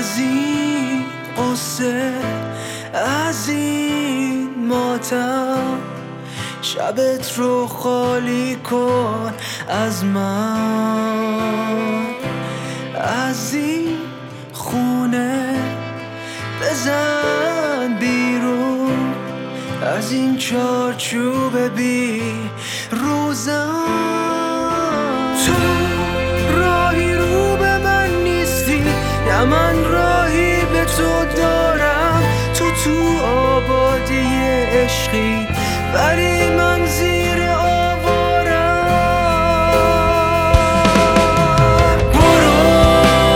از این قصه، از این ماتم، شبت رو خالی کن از من. از این خونه بزن بیرون، از این چارچوب بی روزم. تو راهی رو به من نیستی، نه من راهی به تو دارم. تو آبادی عشقی ولی من زیر آوارم. برو،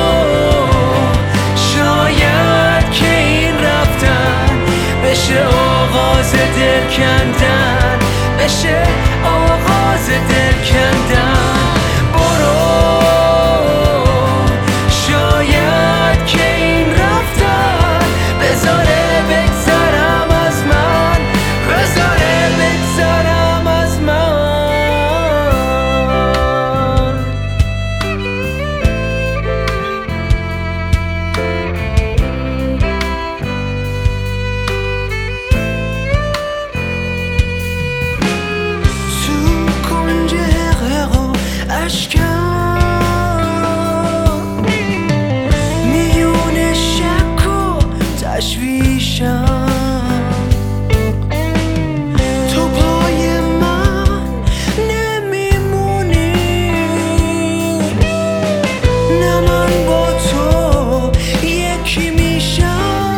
شاید که این رفتن بشه آغاز دل کندن، بشه آغاز دل کندن. برو، شاید که این رفتن بذاره بگذرم از من، بذاره بگذرم از من. تو کنج غرق و اشکم، میون شک و تشویشم، تو پای من نمیمونی، نه من با تو یکی میشم.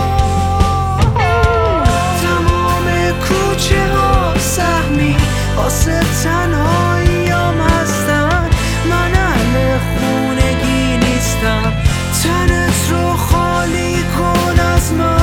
تمام کوچه ها سهمی واسه تنهاییام هستن، من اهل خونگی نیستم. تنت رو خالی کن از من.